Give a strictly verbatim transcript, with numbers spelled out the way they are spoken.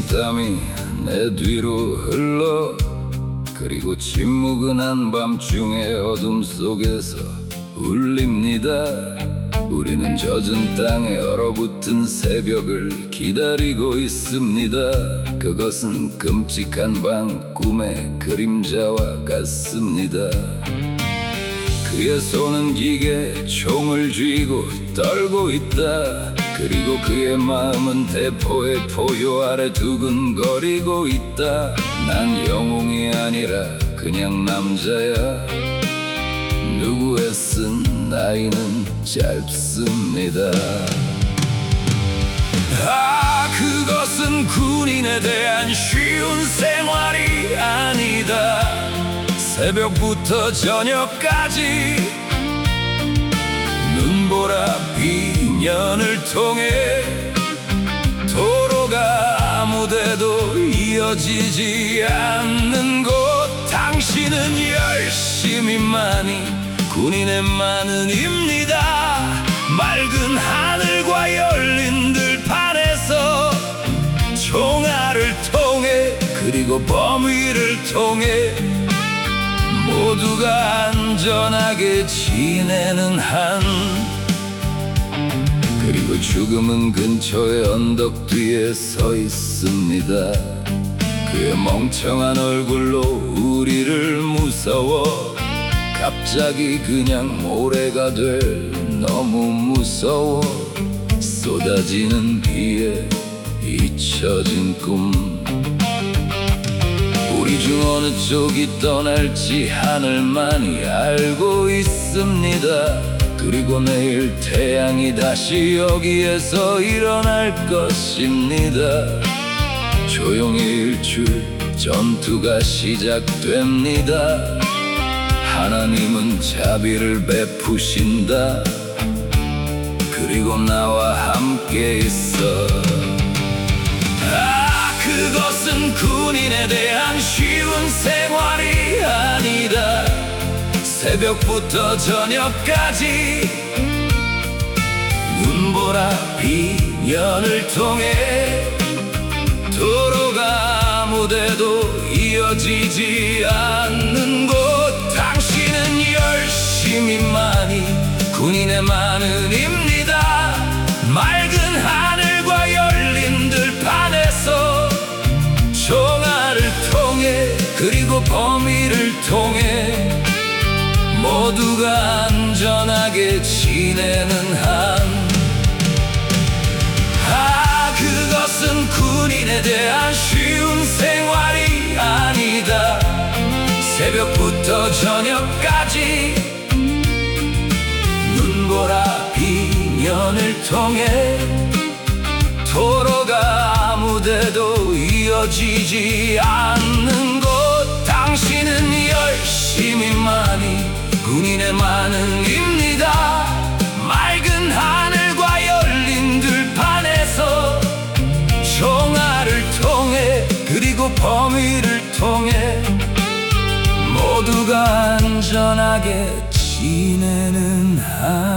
땀이 내 뒤로 흘러. 그리고 침묵은 한밤중의 어둠 속에서 울립니다. 우리는 젖은 땅에 얼어붙은 새벽을 기다리고 있습니다. 그것은 끔찍한 밤 꿈의 그림자와 같습니다. 그의 손은 기계 총을 쥐고 떨고 있다. 그리고 그의 마음은 대포의 포효 아래 두근거리고 있다. 난 영웅이 아니라 그냥 남자야. 누구의 쓴 나이는 짧습니다. 아, 그것은 군인에 대한 쉬운 생활이 아니다. 새벽부터 저녁까지 눈보라 비년을 통해 도로가 아무데도 이어지지 않는 곳. 당신은 열심히만이 군인의 만은입니다. 맑은 하늘과 열린 들판에서 총알을 통해 그리고 범위를 통해 모두가 안전하게 지내는 한. 그리고 죽음은 근처의 언덕 뒤에 서 있습니다. 그의 멍청한 얼굴로 우리를 무서워. 갑자기 그냥 모래가 될 너무 무서워. 쏟아지는 비에 잊혀진 꿈. 우리 중 어느 쪽이 떠날지 하늘만이 알고 있습니다. 그리고 내일 태양이 다시 여기에서 일어날 것입니다. 조용히 일출 전투가 시작됩니다. 하나님은 자비를 베푸신다. 그리고 나와 함께 있어. 아, 그것은 군인에 대한 쉬운 생활이 아니다. 새벽부터 저녁까지 눈보라 비년을 통해 도로가 아무데도 이어지지 않는 곳. 당신은 열심히만이 군인의 만은입니다. 맑은 하늘과 열린 들판에서 총알을 통해 그리고 범위를 통해 모두가 안전하게 지내는 한. 아, 그것은 군인에 대한 쉬운 생활이 아니다. 새벽부터 저녁까지 눈보라 비년을 통해 도로가 아무데도 이어지지 않는 곳. 당신은 열심히만이 군인의 만은입니다. 맑은 하늘과 열린 들판에서 총알을 통해 그리고 범위를 통해 모두가 안전하게 지내는 한.